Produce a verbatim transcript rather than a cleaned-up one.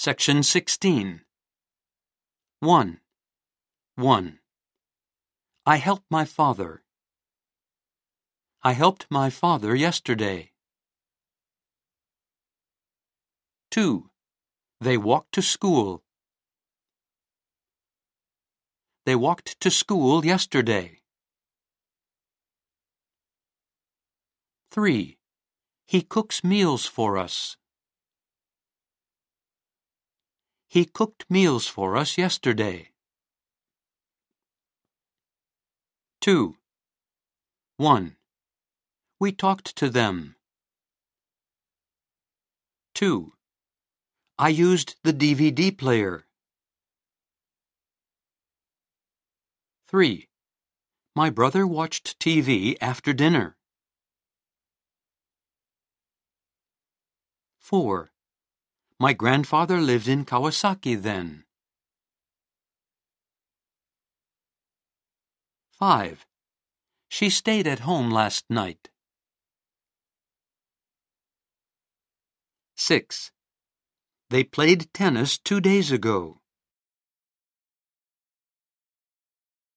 Section sixteen. one. one. I helped my father. I helped my father yesterday. two. They walked to school. They walked to school yesterday. three. He cooks meals for us. He cooked meals for us yesterday. two. one. We talked to them. two. I used the D V D player. three. My brother watched T V after dinner. four. My grandfather lived in Kawasaki then. five. She stayed at home last night. six. They played tennis two days ago.